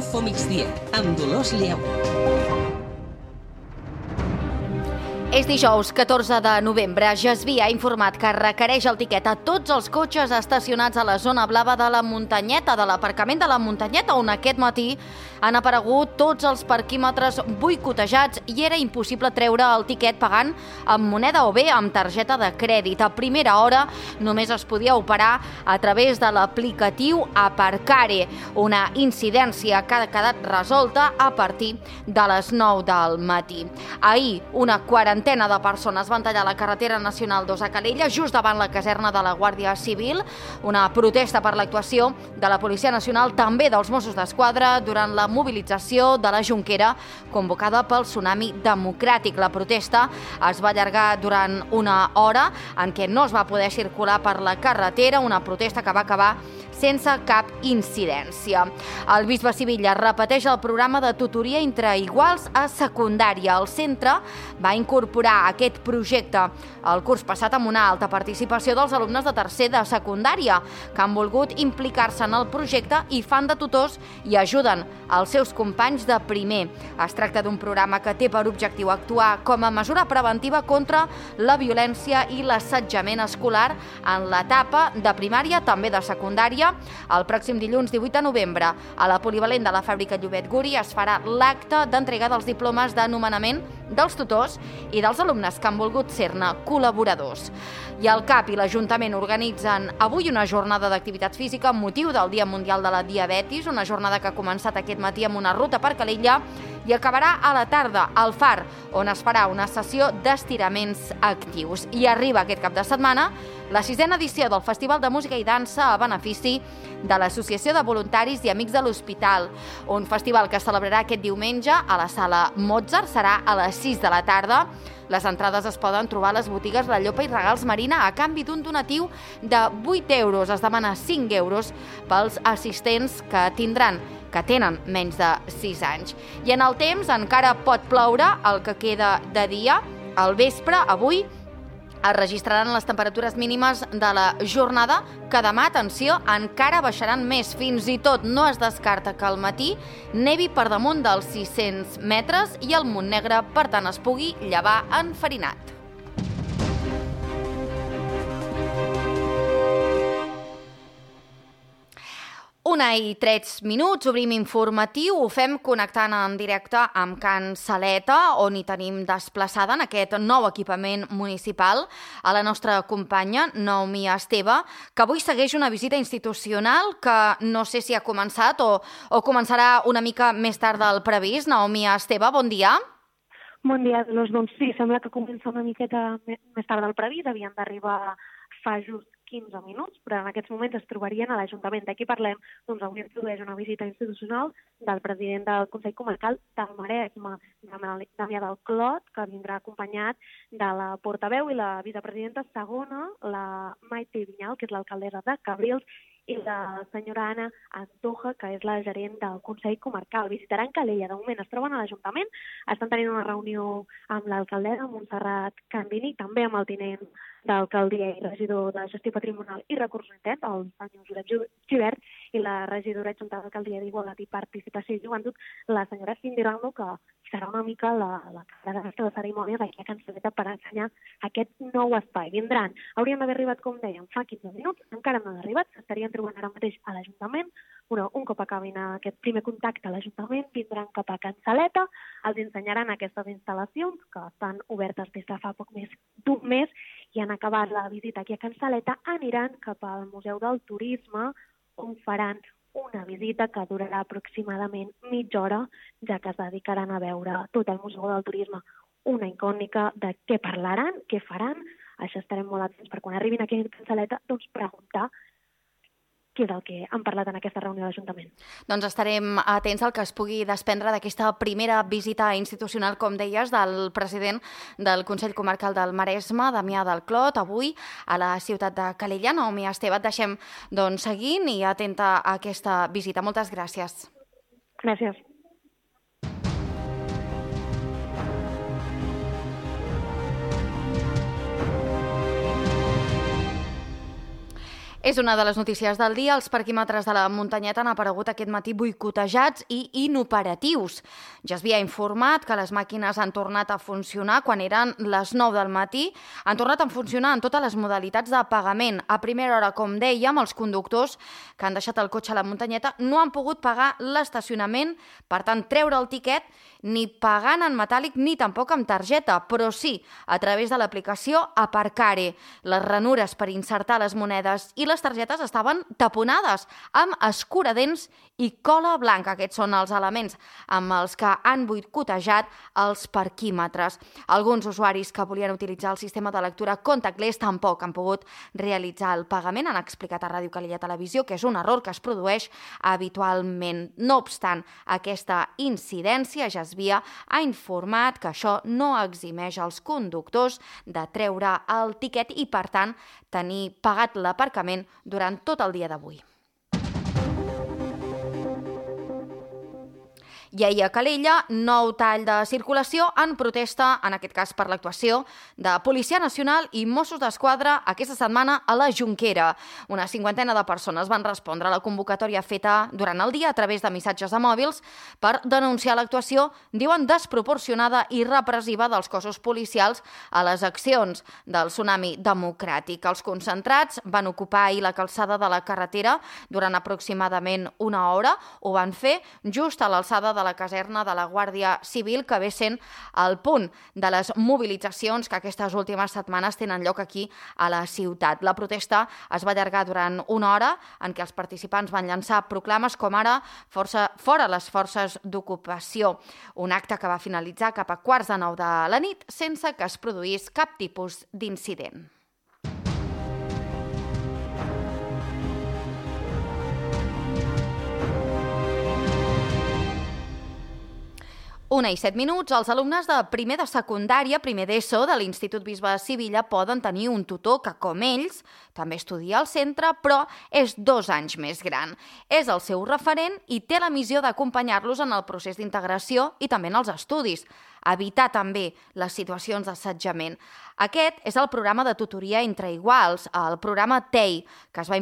Info Migdia, amb Dolors Lleu. És dijous 14 de novembre. Jasví ha informat que requereix el tiquet a tots els cotxes estacionats a la zona blava de la Muntanyeta, de l'aparcament de la Muntanyeta, on aquest matí han aparegut tots els parquímetres boicotejats i era impossible treure el tiquet pagant amb moneda o bé amb targeta de crèdit. A primera hora només es podia operar a través de l'aplicatiu Aparcare, una incidència que ha quedat resolta a partir de les 9 del matí. Ahir, una quarantena de persones van tallar la carretera nacional 2 a Calella, just davant la caserna de la Guàrdia Civil, una protesta per l'actuació de la Policia Nacional, també dels Mossos d'Esquadra, durant la mobilització de la Jonquera convocada pel Tsunami Democràtic. La protesta es va allargar durant una hora en què no es va poder circular per la carretera, una protesta que va acabar sense cap incidència. El bisbe Sivilla repeteix el programa de tutoria entre iguals a secundària. El centre va incorporar aquest projecte el curs passat amb una alta participació dels alumnes de tercer de secundària que han volgut implicar-se en el projecte i fan de tutors i ajuden els seus companys de primer. Es tracta d'un programa que té per objectiu actuar com a mesura preventiva contra la violència i l'assetjament escolar en l'etapa de primària, també de secundària. El pròxim dilluns 18 de novembre a la polivalent de la Fàbrica Llobet Guri es farà l'acte d'entrega dels diplomes de nomenament dels tutors i dels alumnes que han volgut ser-ne col·laboradors. I el CAP i l'Ajuntament organitzen avui una jornada d'activitat física amb motiu del Dia Mundial de la Diabetis, una jornada que ha començat aquest matí amb una ruta per Calella i acabarà a la tarda al Far, on es farà una sessió d'estiraments actius. I arriba aquest cap de setmana la 6a edició del Festival de Música i Dansa a benefici de l'Associació de Voluntaris i Amics de l'Hospital, un festival que es celebrarà aquest diumenge a la Sala Mozart, serà a les 6 de la tarda. Les entrades es poden trobar a les botigues La Llopa i Regals Marina a canvi d'un donatiu de 8 euros. Es demana 5 euros pels assistents que tenen menys de 6 anys. I en el temps encara pot ploure el que queda de dia. Al vespre, avui, es registraran les temperatures mínimes de la jornada, que demà, atenció, encara baixaran més. Fins i tot no es descarta que al matí nevi per damunt dels 600 metres i el Montnegre, per tant, es pugui llevar enfarinat. Una i 3 minuts, obrim informatiu, ho fem connectant en directe amb Can Saleta, on hi tenim desplaçada en aquest nou equipament municipal a la nostra companya, Naomi Esteve, que avui segueix una visita institucional que no sé si ha començat o començarà una mica més tard del previst. Naomi Esteve, bon dia. Bon dia, doncs sí, sembla que comença una miqueta més tard del previst, havien d'arribar fa just 15 minuts, però en aquests moments es trobarien a l'Ajuntament. D'aquí parlem, doncs avui es produeix una visita institucional del president del Consell Comarcal del Maresme, Damià del Clot, que vindrà acompanyat de la portaveu i la vicepresidenta segona, la Maite Vinyal, que és l'alcaldessa de Cabrils, i la senyora Anna Antoja, que és la gerent del Consell Comarcal. Visitaran Calella. De moment es troben a l'Ajuntament, estan tenint una reunió amb l'alcaldessa Montserrat Candini, també amb el tinent d'alcaldia i regidor de Gestió Patrimonial i Recursos Interns, el senyor Josep Givert, i la regidora adjunta d'Alcaldia d'Igualtat i Participació i Joventut, la senyora Cindy Rando, que serà una mica la cara de cerimònies aquí a Can Saleta per ensenyar aquest nou espai. Vindran, haurien d'haver arribat, com dèiem, fa 15 minuts, encara no han arribat, s'estarien trobant ara mateix a l'Ajuntament, però un cop acabin aquest primer contacte a l'Ajuntament, vindran cap a Can Saleta, els ensenyaran aquestes instal·lacions que estan obertes des de fa poc més d'un mes i han acabat la visita aquí a Can Saleta, aniran cap al Museu del Turisme, on faran una visita que durarà aproximadament mitja hora, ja que es dedicaran a veure tot el Museu del Turisme. Una incògnita de què parlaran, què faran. Això estarem molt atents per quan arribin aquí a Can Saleta, doncs preguntar què és el que han parlat en aquesta reunió de l'Ajuntament. Doncs estarem atents al que es pugui desprendre d'aquesta primera visita institucional, com deies, del president del Consell Comarcal del Maresme, Damià del Clot, avui a la ciutat de Calella. Naomi Esteve, et deixem seguint i atenta a aquesta visita. Moltes gràcies. Gràcies. És una de les notícies del dia. Els parquímetres de la muntanyeta han aparegut aquest matí boicotejats i inoperatius. Ja s'havia informat que les màquines han tornat a funcionar quan eren les 9 del matí. Han tornat a funcionar en totes les modalitats de pagament. A primera hora, com dèiem, els conductors que han deixat el cotxe a la muntanyeta no han pogut pagar l'estacionament, per tant, treure el tiquet ni pagant en metàl·lic ni tampoc amb targeta, però sí a través de l'aplicació Aparcare. Les ranures per insertar les monedes i les targetes estaven taponades amb escuradents i cola blanca. Aquests són els elements amb els que han boicotejat els parquímetres. Alguns usuaris que volien utilitzar el sistema de lectura contactless tampoc han pogut realitzar el pagament. Han explicat a Ràdio Calella Televisió que és un error que es produeix habitualment. No obstant aquesta incidència, Jasvia ha informat que això no eximeix els conductors de treure el tiquet i, per tant, tenir pagat l'aparcament durant tot el dia d'avui. I ahir a Calella, nou tall de circulació en protesta, en aquest cas per l'actuació de Policia Nacional i Mossos d'Esquadra aquesta setmana a la Jonquera. Una cinquantena de persones van respondre a la convocatòria feta durant el dia a través de missatges de mòbils per denunciar l'actuació, diuen, desproporcionada i repressiva dels cossos policials a les accions del tsunami democràtic. Els concentrats van ocupar ahir la calçada de la carretera durant aproximadament una hora. Ho van fer just a l'alçada de la caserna de la Guàrdia Civil, que ve sent el punt de les mobilitzacions que aquestes últimes setmanes tenen lloc aquí a la ciutat. La protesta es va allargar durant una hora en què els participants van llançar proclames com ara fora les forces d'ocupació. Un acte que va finalitzar cap a 8:45 de la nit sense que es produís cap tipus d'incident. 1:07. Els alumnes de primer de secundària, primer d'ESO, de l'Institut Bisbe de Sevilla poden tenir un tutor que, com ells, també estudia al centre, però és 2 anys més gran. És el seu referent i té la missió d'acompanyar-los en el procés d'integració i també en els estudis. Evitar també les situacions d'assetjament. Aquest és el programa de tutoria entre iguals, el programa TEI, que es va